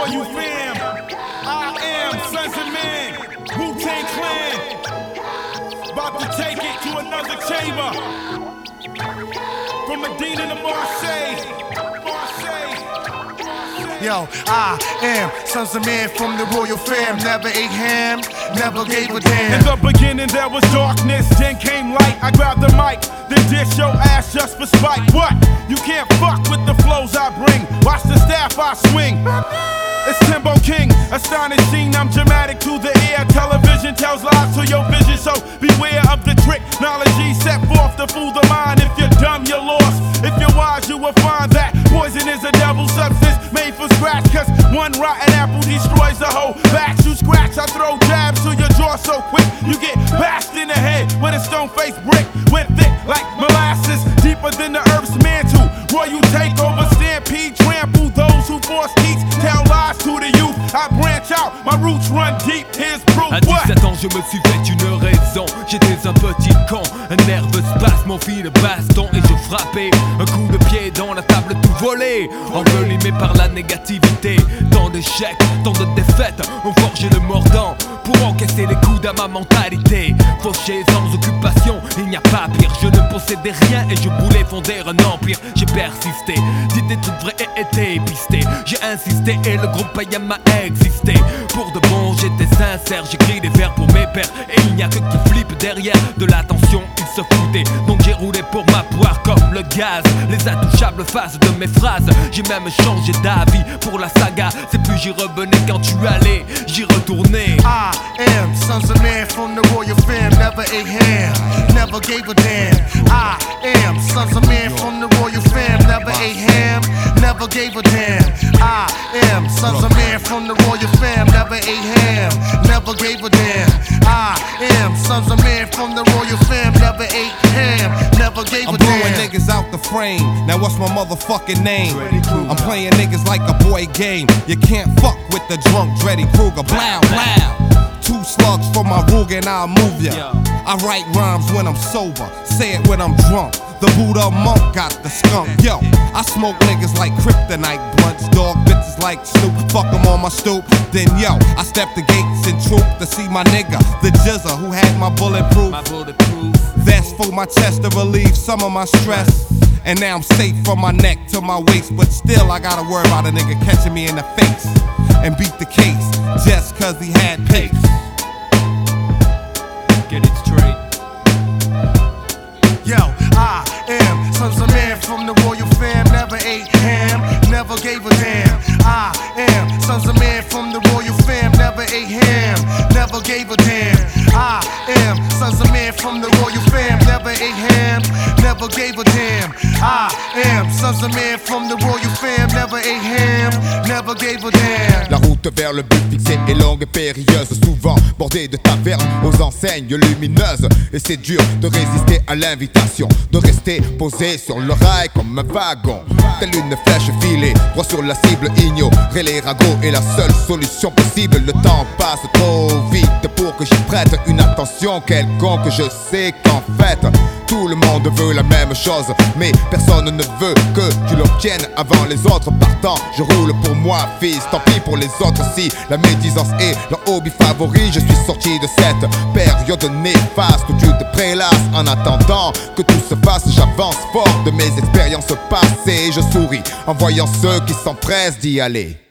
Royal fam, I am Sons of Man, Wu-Tang Clan. About to take it to another chamber. From Medina to Marseille. Yo, I am Sons of Man from the Royal fam. Never ate ham, never gave a damn. In the beginning there was darkness, then came light. I grabbed the mic, then dish your ass just for spite. What? You can't fuck with the flows I bring. Watch the staff I swing. It's Timbo King, astonishing, I'm dramatic to the ear. Television tells lies to your vision, so beware of the trick. Knowledge set forth to fool the mind. If you're dumb, you're lost. If you're wise, you will find that poison is a devil substance made from scratch. Cause one rotten apple destroys the whole batch. You scratch, I throw jabs to your jaw so quick. You get bashed in the head with a stone-faced brick. Went thick like molasses, deeper than the earth's mantle. Royal takeover, stampede, trample those who force teach, tell lies to the youth. I branch out, my roots run deep, here's proof. À 17 ans, je me suis fait une raison. J'étais un petit con, un nerveux spasme, mon fil de baston. Et je frappais un coup de pied dans la table tout volé, envelimé par la négativité. Tant d'échecs, tant de défaites ont forgé le mordant pour encaisser les coups à ma mentalité. Fauché sans occupation, il n'y a pas pire. Je ne possédais rien et je voulais fonder un empire. J'ai persisté, dit des trucs vrais et été pisté. J'ai insisté et le groupe Payam a existé. Pour de bon, j'étais sincère, j'écris des vers pour mes pères. Et il n'y a que qui flippe derrière de l'attention, ils se foutaient. Donc j'ai roulé pour ma poire comme le gaz. Les intouchables faces de mes phrases. J'ai même changé d'avis pour la saga. C'est plus j'y revenais quand tu allais, j'y retournais. I am Sons of Man from the Royal fam. Never ate ham, never gave a damn. I am Sons of Man from the Royal fam. Never ate ham, never gave a damn. I am Sons of Man from the Royal fam. Never ate ham, never gave a damn. I am Sons of Man from the Royal fam. Never ate ham, never gave a damn. I'm blowing niggas out the frame. Now what's my motherfucking name? I'm playing niggas like a boy game. You can't fuck with the drunk Dreddy Kruger. Blow, blow. 2 slugs for my Ruger and I'll move ya. I write rhymes when I'm sober, say it when I'm drunk. The Buddha monk got the skunk. Yo, I smoke niggas like kryptonite blunts. Dog bitches like Snoop, fuck them on my stoop. Then yo, I step the gates in troop to see my nigga, the Jizza, who had my bulletproof. That's for my chest to relieve some of my stress. And now I'm safe from my neck to my waist. But still I gotta worry about a nigga catching me in the face and beat the case just cause he had pace. Get it straight. Yo, I am Sons of Man from the Royal fam. Never ate ham, never gave a damn. I am Sons of Man from the Royal fam. Never ate ham, never gave a damn. I am Sons of Man from the Royal fam. Never ate ham, never gave a damn. I am Sons of Man from the Royal fam. Never ate ham, never gave a damn. La route vers le but fixé est longue et périlleuse, souvent bordée de tavernes aux enseignes lumineuses. Et c'est dur de résister à l'invitation, de rester posé sur le rail comme un wagon. Telle une flèche filée, droit sur la cible, ignorer les ragots est la seule solution possible. Le temps passe trop vite pour que j'y prête une attention quelconque. Je sais qu'en fait, tout le monde veut la même chose, mais personne ne veut que tu l'obtiennes avant les autres. Partant, je roule pour moi, fils, tant pis pour les autres. Si la médisance est leur hobby favori, je suis sorti de cette période néfaste où tu te prélasses. En attendant que tout se fasse, j'avance fort de mes expériences passées. Je souris en voyant ceux qui s'empressent d'y aller.